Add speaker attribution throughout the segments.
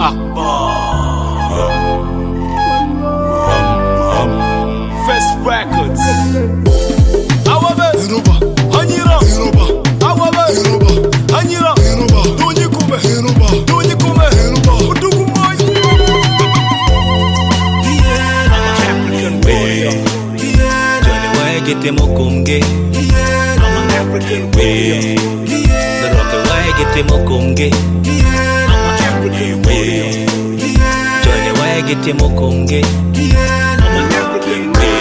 Speaker 1: First Records. Awabe, Hanyira, Awabe, Hanyira, Dunikume, Dunikume, Udukumoy. African warrior. Johnny Way, get them okumge. I'm an African warrior. The rock away, get them okumge. I'm an African warrior. Johnny Way, get them okumge. I'm an African warrior.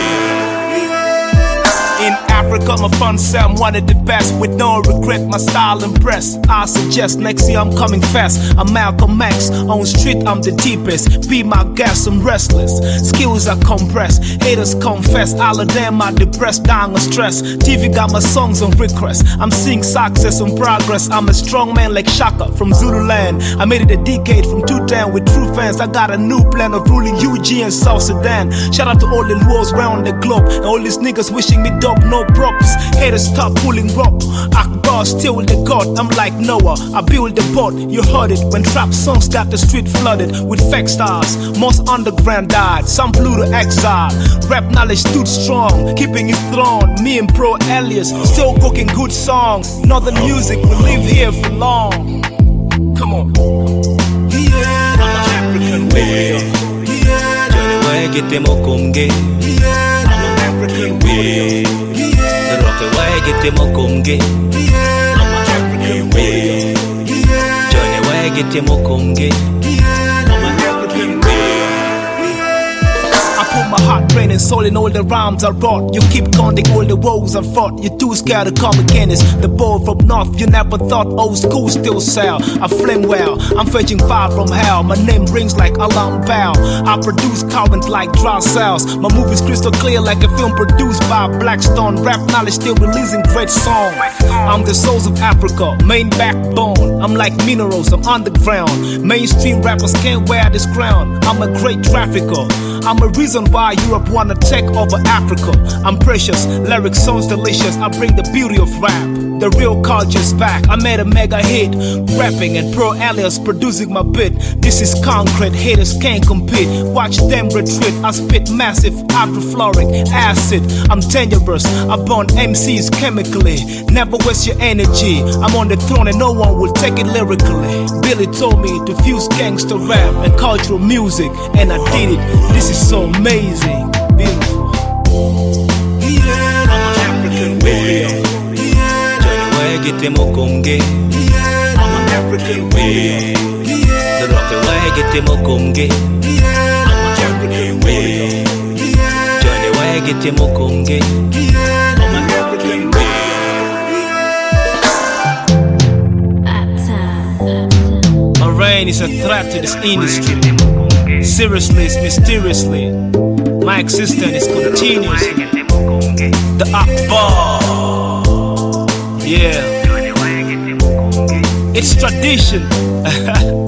Speaker 1: In Africa, my fun say I'm one of the best. With no regret, my style impress. I suggest next year I'm coming fast. I'm Malcolm X, on street I'm the deepest. Be my guest, I'm restless. Skills are compressed, haters confess. All of them are depressed, dying of stress. TV got my songs on request. I'm seeing success and progress. I'm a strong man like Shaka from Zululand. I made it a decade from 210 with true fans. I got a new plan of ruling UG and South Sudan. Shout out to all the wars around the globe. And all these niggas wishing me dope, no props. Haters stop pulling rope. Akbar still the god, I'm like Noah. I build the boat, you heard it. When trap songs got the street flooded with fake stars. Most underground died, some flew to exile. Rap knowledge stood strong, keeping it thrown. Me and Pro Elias, still cooking good songs. Northern music will live here for long. Come on. I'm an African warrior. Johnny Way, get them okumge. I'm an African warrior. The rock away, get them okumge. I'm an African warrior. Johnny Way, get them okumge. I'm an African warrior. I put my heart, brain and soul in all the rhymes I wrote. You keep counting all the woes I fought. You're too scared to come against the boy from north. You never thought old school still sell. I flame well, I'm fetching fire from hell. My name rings like alarm bell. I produce current like dry cells. My movies crystal clear like a film produced by Blackstone. Rap knowledge still releasing great songs. I'm the souls of Africa, main backbone. I'm like minerals, I'm underground. Mainstream rappers can't wear this crown. I'm a great trafficker. I'm a reason why Europe wanna take over Africa. I'm precious, lyric songs delicious. I bring the beauty of rap. The real culture's back. I made a mega hit, rapping and Pro Elias producing my bit. This is concrete, haters can't compete. Watch them retreat. I spit massive hydrofluoric acid. I'm dangerous, I burn MCs chemically. Never waste your energy. I'm on the throne and no one will take it lyrically. Billy told me to fuse gangster rap and cultural music, and I did it. This is so amazing, beautiful. I'm an African warrior. Johnny Way, get them okumge. I'm an African warrior. The rock away, get them okumge. I'm an African warrior. Johnny Way, get them okumge. I'm an African warrior. My reign is a threat to this industry. Seriously, it's mysteriously. My existence is continuous. The Akbar. Yeah. It's tradition.